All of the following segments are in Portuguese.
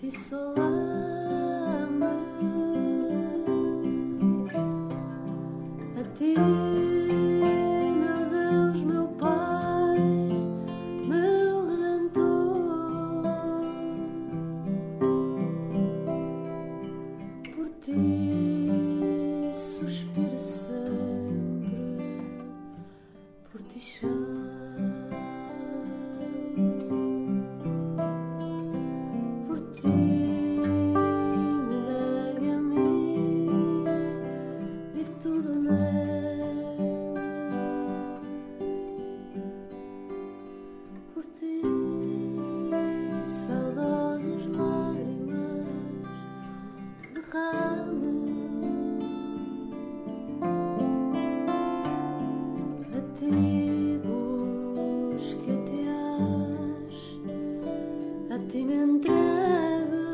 ti só amo, a ti, meu Deus, meu Pai, meu Redentor. Por ti suspiro sempre, por ti chamo. A ti me entrego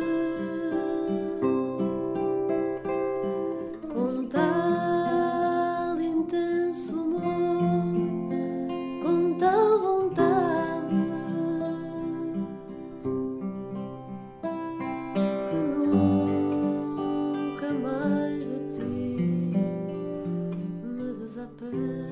com tal intenso amor, com tal vontade que nunca mais de ti me desapego.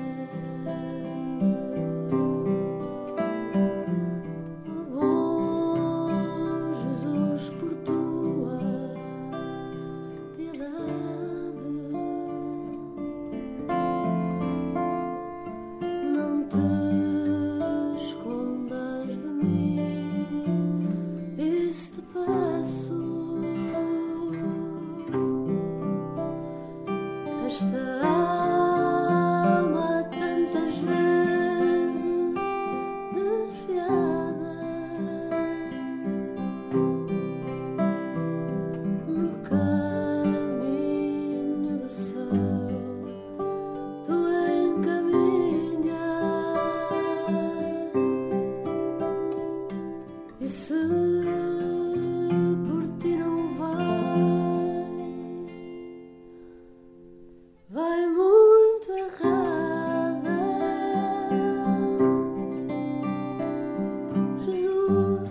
Esta alma tantas vezes desviada no caminho do céu, tu encaminhas, e se por ti não vai muito errada, Jesus.